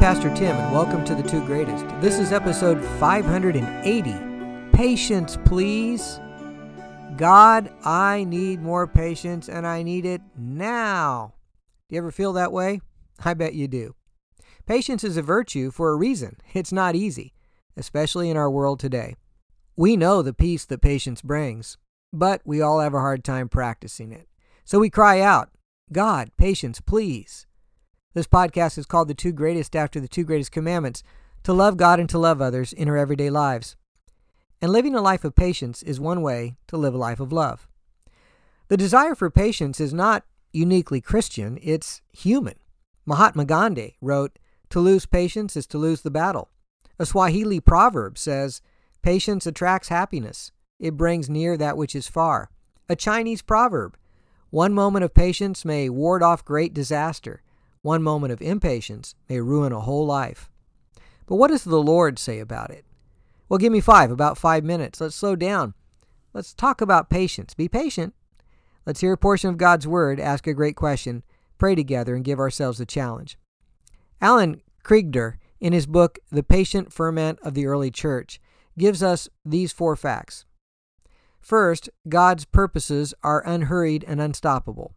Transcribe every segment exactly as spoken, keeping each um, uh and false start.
Pastor Tim, and welcome to The Two Greatest. This is episode five hundred eighty. Patience, please. God, I need more patience, and I need it now. Do you ever feel that way? I bet you do. Patience is a virtue for a reason. It's not easy, especially in our world today. We know the peace that patience brings, but we all have a hard time practicing it. So we cry out, God, patience, please. This podcast is called The Two Greatest after the two greatest commandments, to love God and to love others in our everyday lives. And living a life of patience is one way to live a life of love. The desire for patience is not uniquely Christian, it's human. Mahatma Gandhi wrote, "To lose patience is to lose the battle." A Swahili proverb says, "Patience attracts happiness. It brings near that which is far." A Chinese proverb, "One moment of patience may ward off great disaster. One moment of impatience may ruin a whole life." But what does the Lord say about it? Well, give me five, about five minutes. Let's slow down. Let's talk about patience. Be patient. Let's hear a portion of God's Word, ask a great question, pray together, and give ourselves a challenge. Alan Kreider, in his book, The Patient Ferment of the Early Church, gives us these four facts. First, God's purposes are unhurried and unstoppable.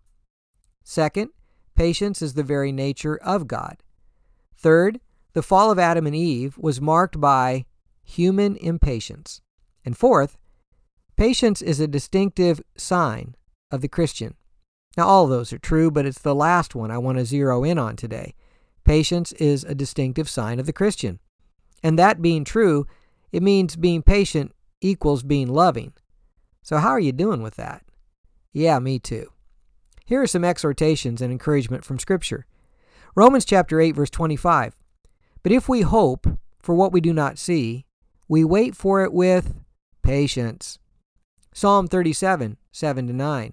Second, patience is the very nature of God. Third, the fall of Adam and Eve was marked by human impatience. And fourth, patience is a distinctive sign of the Christian. Now, all of those are true, but it's the last one I want to zero in on today. Patience is a distinctive sign of the Christian. And that being true, it means being patient equals being loving. So how are you doing with that? Yeah, me too. Here are some exhortations and encouragement from Scripture. Romans chapter eight, verse twenty-five. But if we hope for what we do not see, we wait for it with patience. Psalm thirty-seven, seven to nine.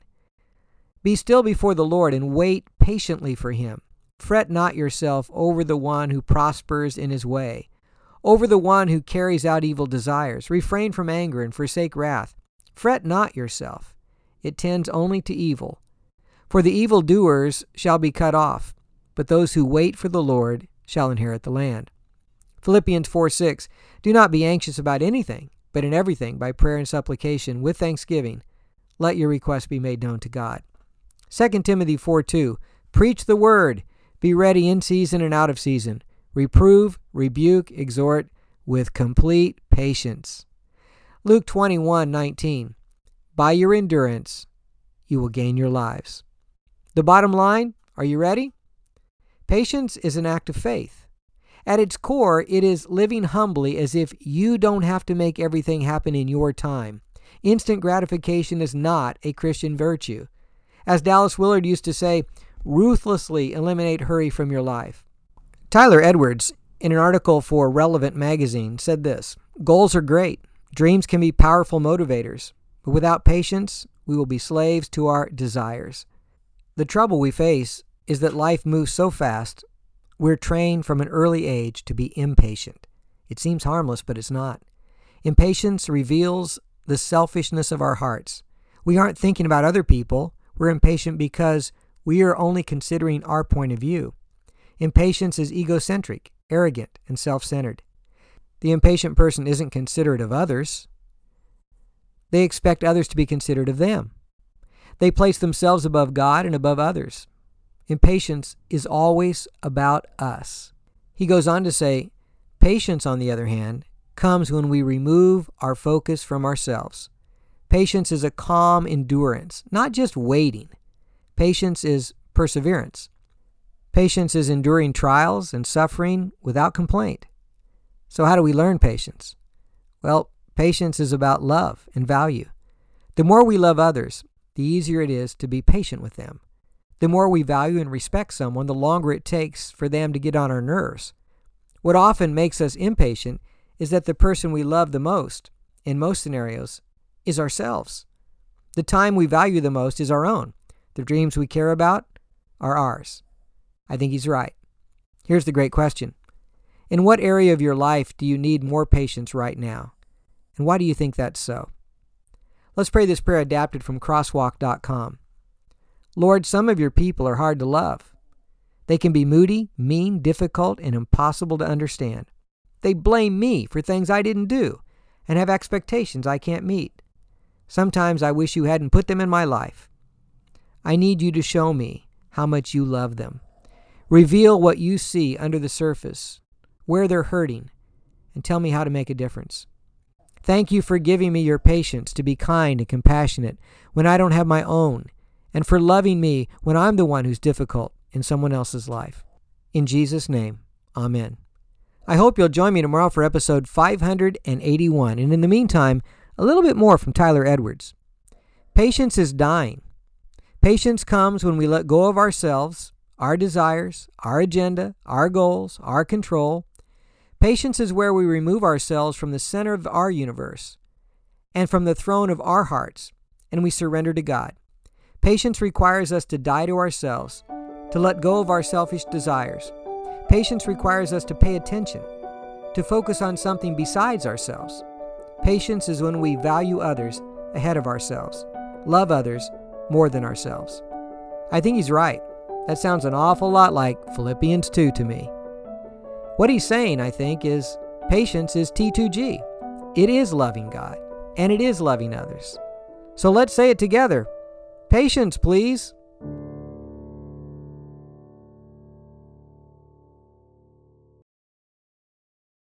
Be still before the Lord and wait patiently for Him. Fret not yourself over the one who prospers in his way, over the one who carries out evil desires. Refrain from anger and forsake wrath. Fret not yourself. It tends only to evil. For the evildoers shall be cut off, but those who wait for the Lord shall inherit the land. Philippians four, six. Do not be anxious about anything, but in everything, by prayer and supplication, with thanksgiving, let your requests be made known to God. Second Timothy four, two. Preach the word. Be ready in season and out of season. Reprove, rebuke, exhort with complete patience. Luke twenty-one, nineteen. By your endurance, you will gain your lives. The bottom line, are you ready? Patience is an act of faith. At its core, it is living humbly as if you don't have to make everything happen in your time. Instant gratification is not a Christian virtue. As Dallas Willard used to say, ruthlessly eliminate hurry from your life. Tyler Edwards, in an article for Relevant magazine, said this, "Goals are great. Dreams can be powerful motivators. But without patience, we will be slaves to our desires." The trouble we face is that life moves so fast, we're trained from an early age to be impatient. It seems harmless, but it's not. Impatience reveals the selfishness of our hearts. We aren't thinking about other people. We're impatient because we are only considering our point of view. Impatience is egocentric, arrogant, and self-centered. The impatient person isn't considerate of others. They expect others to be considerate of them. They place themselves above God and above others. Impatience is always about us. He goes on to say, patience, on the other hand, comes when we remove our focus from ourselves. Patience is a calm endurance, not just waiting. Patience is perseverance. Patience is enduring trials and suffering without complaint. So how do we learn patience? Well, patience is about love and value. The more we love others, the easier it is to be patient with them. The more we value and respect someone, the longer it takes for them to get on our nerves. What often makes us impatient is that the person we love the most, in most scenarios, is ourselves. The time we value the most is our own. The dreams we care about are ours. I think he's right. Here's the great question. In what area of your life do you need more patience right now? And why do you think that's so? Let's pray this prayer adapted from crosswalk dot com. Lord, some of your people are hard to love. They can be moody, mean, difficult, and impossible to understand. They blame me for things I didn't do and have expectations I can't meet. Sometimes I wish you hadn't put them in my life. I need you to show me how much you love them. Reveal what you see under the surface, where they're hurting, and tell me how to make a difference. Thank you for giving me your patience to be kind and compassionate when I don't have my own, and for loving me when I'm the one who's difficult in someone else's life. In Jesus' name, amen. I hope you'll join me tomorrow for episode five hundred eighty-one, and in the meantime, a little bit more from Tyler Edwards. Patience is dying. Patience comes when we let go of ourselves, our desires, our agenda, our goals, our control. Patience is where we remove ourselves from the center of our universe and from the throne of our hearts, and we surrender to God. Patience requires us to die to ourselves, to let go of our selfish desires. Patience requires us to pay attention, to focus on something besides ourselves. Patience is when we value others ahead of ourselves, love others more than ourselves. I think he's right. That sounds an awful lot like Philippians two to me. What he's saying, I think, is patience is T two G. It is loving God, and it is loving others. So let's say it together. Patience, please.